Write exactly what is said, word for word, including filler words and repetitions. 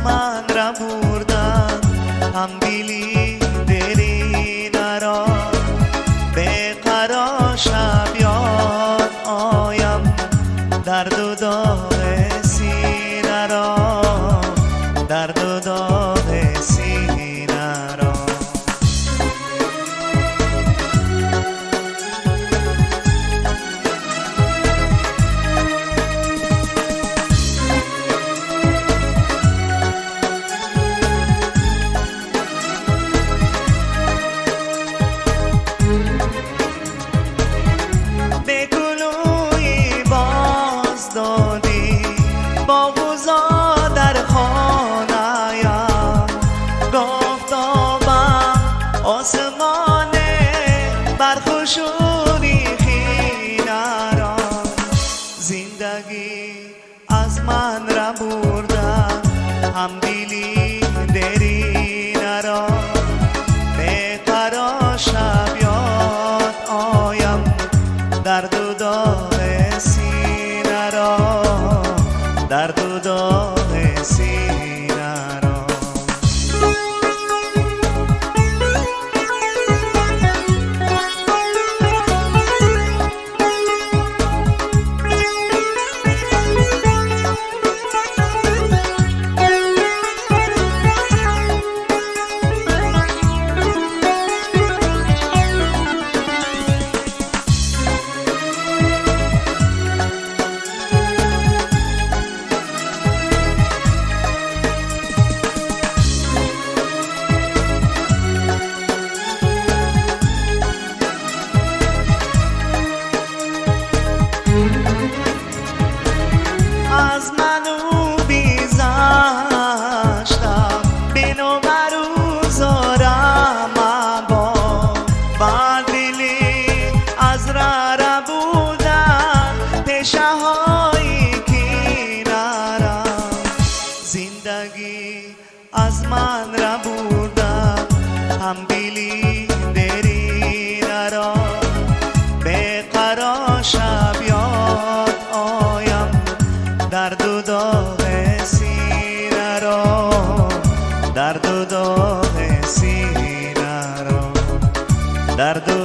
من را بردن هم دیلی دری نرا به قرار شب یاد آیم درد و داغ سینه را درد و داغ سینه را به گلوی باز دادی با بوزا در خانه یا گفتابم آسمان برخوشونی خینه را زندگی از من را بردن هم دیلی دری نرا به قرار شب یاد آیم درد و داغ سینه را درد و داغ سینه را از منو بیزشتم بینو برو زارم با بردلی از را را بودن پیشه های کنارم زندگی از من را بردن هم دیلی دری نرا به قرار شب یاد آیم درد و داغ سینه را درد و داغ سینه را درد و